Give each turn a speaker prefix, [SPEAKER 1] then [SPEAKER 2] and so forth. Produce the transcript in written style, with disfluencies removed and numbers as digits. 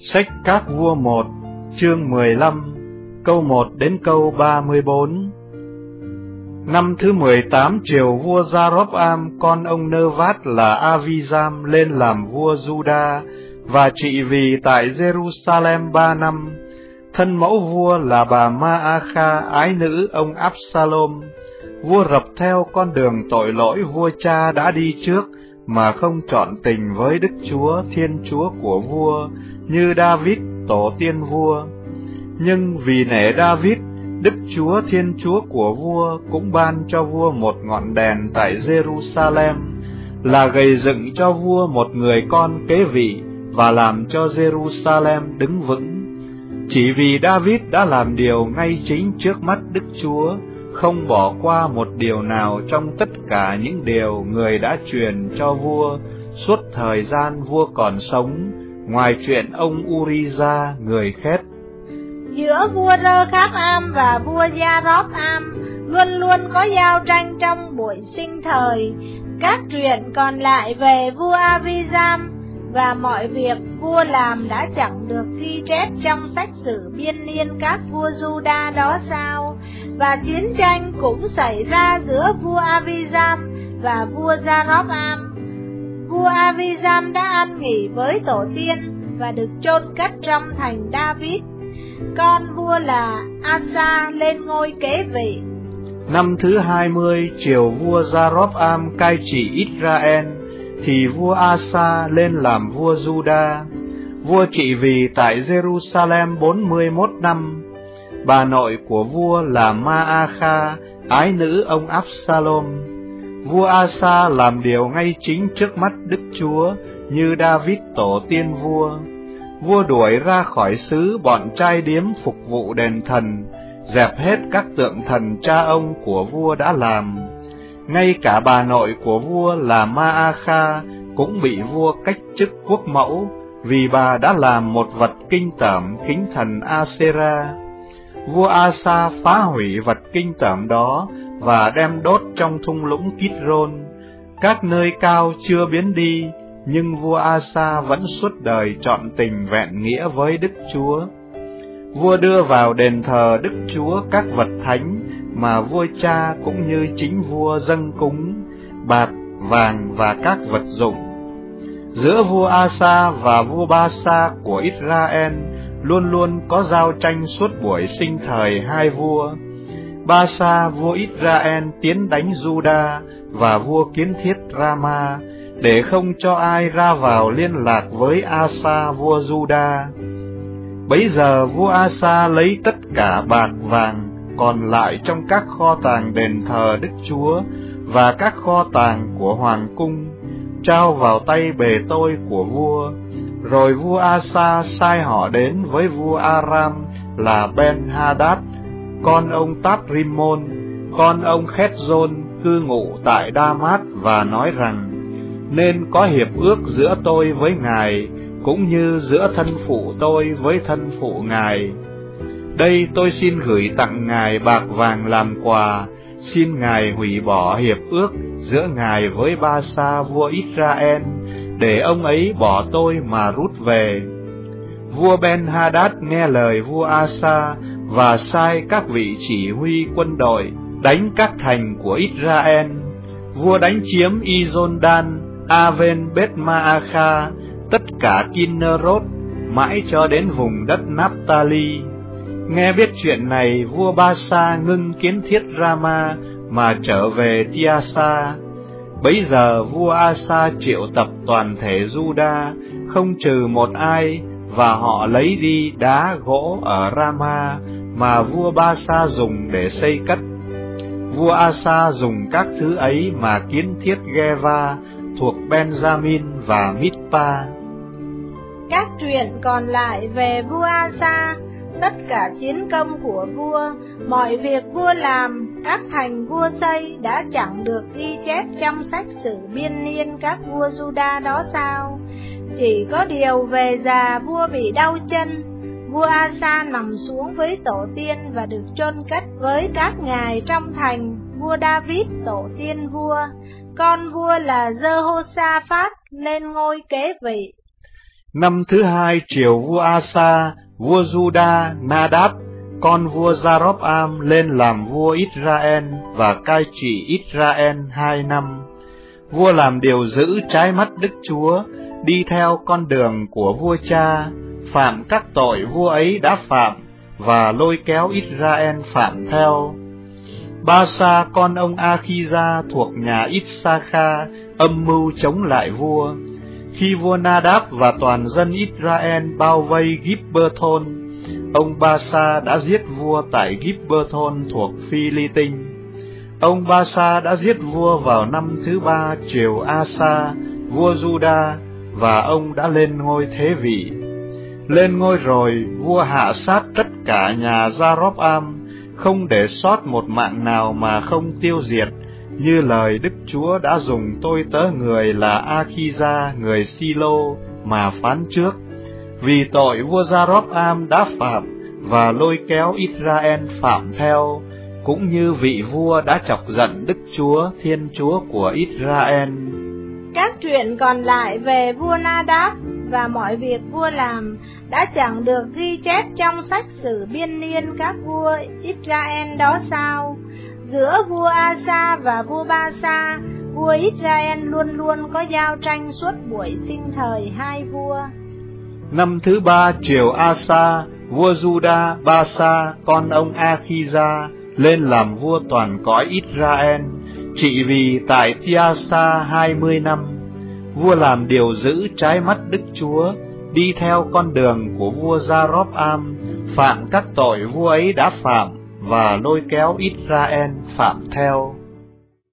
[SPEAKER 1] Sách Các Vua 1, chương 15, câu 1 đến câu 34. Năm thứ 18 triều vua Gia-rốp-am, con ông Nơ-vát là A-vi-giam lên làm vua Giu-đa và trị vì tại Giê-ru-sa-lem 3 năm. Thân mẫu vua là bà Ma-a-kha, ái nữ ông Áp-sa-lôm. Vua rập theo con đường tội lỗi vua cha đã đi trước, mà không chọn tình với Đức Chúa, Thiên Chúa của vua, như David, tổ tiên vua. Nhưng vì nể David, Đức Chúa, Thiên Chúa của vua cũng ban cho vua một ngọn đèn tại Giê-ru-sa-lem, là gầy dựng cho vua một người con kế vị, và làm cho Giê-ru-sa-lem đứng vững. Chỉ vì David đã làm điều ngay chính trước mắt Đức Chúa, không bỏ qua một điều nào trong tất cả những điều người đã truyền cho vua suốt thời gian vua còn sống, ngoài chuyện ông Uri-gia người Khét.
[SPEAKER 2] Giữa vua Rơ-kháp-am và vua Gia-rốp-am luôn luôn có giao tranh trong buổi sinh thời. Các truyện còn lại về vua A-vi-giam và mọi việc vua làm đã chẳng được ghi chép trong sách sử biên niên các vua Giu-đa đó sao? Và chiến tranh cũng xảy ra giữa vua A-vi-giam và vua Gia-rốp-am. Vua A-vi-giam đã an nghỉ với tổ tiên và được chôn cất trong thành David. Con vua là Asa lên ngôi kế vị.
[SPEAKER 1] Năm thứ 20 triều vua Gia-rốp-am cai trị Israel, thì vua Asa lên làm vua Giu-đa. Vua trị vì tại Giê-ru-sa-lem 41 năm. Bà nội của vua là Ma-a-kha, ái nữ ông Áp-sa-lôm. Vua Asa làm điều ngay chính trước mắt Đức Chúa, như David tổ tiên vua. Vua đuổi ra khỏi xứ bọn trai điếm phục vụ đền thần, dẹp hết các tượng thần cha ông của vua đã làm. Ngay cả bà nội của vua là Ma-a-kha cũng bị vua cách chức quốc mẫu, vì bà đã làm một vật kinh tởm kính thần A-sê-ra. Vua Asa phá hủy vật kinh tởm đó và đem đốt trong thung lũng Kít-rôn. Các nơi cao chưa biến đi, nhưng vua Asa vẫn suốt đời trọn tình vẹn nghĩa với Đức Chúa. Vua đưa vào đền thờ Đức Chúa các vật thánh mà vua cha cũng như chính vua dâng cúng, bạc, vàng và các vật dụng. Giữa vua Asa và vua Ba-sa của Israel luôn luôn có giao tranh suốt buổi sinh thời hai vua. Ba-sa vua Israel tiến đánh Giu-đa và vua kiến thiết Rama, để không cho ai ra vào liên lạc với Asa vua Giu-đa. Bấy giờ vua Asa lấy tất cả bạc vàng còn lại trong các kho tàng đền thờ Đức Chúa và các kho tàng của hoàng cung, trao vào tay bề tôi của vua. Rồi vua Asa sai họ đến với vua Aram là Ben-hadad, con ông Tát-rim-môn, con ông Khét-rôn, cư ngụ tại Đa-mát, và nói rằng: nên có hiệp ước giữa tôi với ngài, cũng như giữa thân phụ tôi với thân phụ ngài. Đây tôi xin gửi tặng ngài bạc vàng làm quà, xin ngài hủy bỏ hiệp ước giữa ngài với Ba-sa vua Israel, để ông ấy bỏ tôi mà rút về. Vua Ben-hadad nghe lời vua Asa và sai các vị chỉ huy quân đội đánh các thành của Israel. Vua đánh chiếm Izon-dan, Aven, Bet-ma-a-kha, tất cả Kinnerot, mãi cho đến vùng đất Naphtali. Nghe biết chuyện này, vua Ba-sa ngưng kiến thiết Rama mà trở về Tiasa. Bấy giờ vua Asa triệu tập toàn thể Giu-đa, không trừ một ai, và họ lấy đi đá gỗ ở Rama mà vua Ba-sa dùng để xây cất. Vua Asa dùng các thứ ấy mà kiến thiết Geva thuộc Benjamin và Mizpa.
[SPEAKER 2] Các truyện còn lại về vua Asa, tất cả chiến công của vua, mọi việc vua làm, các thành vua xây đã chẳng được ghi chép trong sách sử biên niên các vua Giu-đa đó sao? Chỉ có điều về già vua bị đau chân, vua Asa nằm xuống với tổ tiên và được chôn cất với các ngài trong thành vua David tổ tiên vua. Con vua là Giê-hô-sa-phát lên ngôi kế vị.
[SPEAKER 1] Năm thứ 2 triều vua Asa, vua Juda Nadab, con vua Gia-rốp-am lên làm vua Israel và cai trị Israel 2 năm. Vua làm điều dữ trái mắt Đức Chúa, đi theo con đường của vua cha, phạm các tội vua ấy đã phạm, và lôi kéo Israel phạm theo. Ba-sa con ông A-khi-gia thuộc nhà Ít-sa-kha âm mưu chống lại vua. Khi vua Nadab và toàn dân Israel bao vây Gib-bơ-thôn, ông Ba-sa đã giết vua tại Gib-bơ-thôn thuộc Phi-li-tinh. Ông Ba-sa đã giết vua vào năm thứ 3 triều Asa, vua Juda, và ông đã lên ngôi thế vị. Lên ngôi rồi, vua hạ sát tất cả nhà Gia-rốp-am, không để sót một mạng nào mà không tiêu diệt, như lời Đức Chúa đã dùng tôi tớ người là A-khi-gia người Si-lô mà phán trước, vì tội vua Gia-rốp-am đã phạm và lôi kéo Israel phạm theo, cũng như vị vua đã chọc giận Đức Chúa, Thiên Chúa của Israel.
[SPEAKER 2] Các chuyện còn lại về vua Nadab và mọi việc vua làm đã chẳng được ghi chép trong sách sử biên niên các vua Israel đó sao? Giữa vua Asa và vua Ba-sa, vua Israel luôn luôn có giao tranh suốt buổi sinh thời hai vua.
[SPEAKER 1] Năm thứ 3 triều Asa, vua Juda Ba-sa con ông A-khi-gia lên làm vua toàn cõi Israel, trị vì tại Tia-sa 20 năm. Vua làm điều dữ trái mắt Đức Chúa, đi theo con đường của vua Gia-rốp-am, phạm các tội vua ấy đã phạm, và lôi kéo Israel phạm theo.